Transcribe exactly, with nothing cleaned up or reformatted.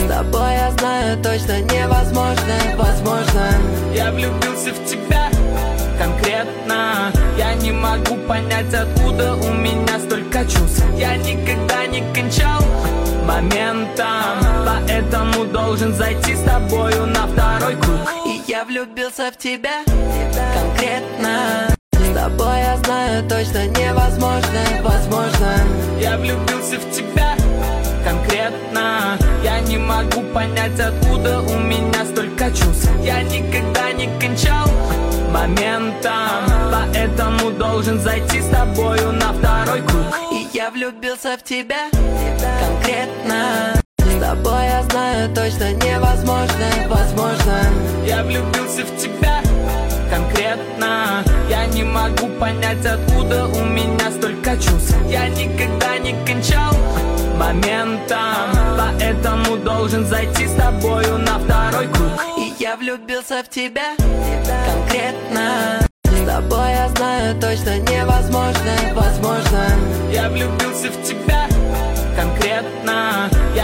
С тобой я знаю точно невозможно, возможно. Я влюбился в тебя конкретно. Я не могу понять, откуда у меня столько чувств. Я никогда не кончал моментом, поэтому должен зайти с тобою на второй круг. И я влюбился в тебя конкретно. С тобой я знаю точно невозможно, возможно. Я влюбился в тебя конкретно. Я не могу понять, откуда у меня столько чувств. Я никогда не кончал моментом, поэтому должен зайти с тобою на второй круг. И я влюбился в тебя конкретно. С тобой я знаю точно невозможно, возможно. Я влюбился в тебя конкретно. Я не могу понять, откуда у меня столько чувств. Я никогда не кончал моментом, поэтому должен зайти с тобою на второй круг. И я влюбился в тебя конкретно. С тобой я знаю точно невозможно, возможно. Я влюбился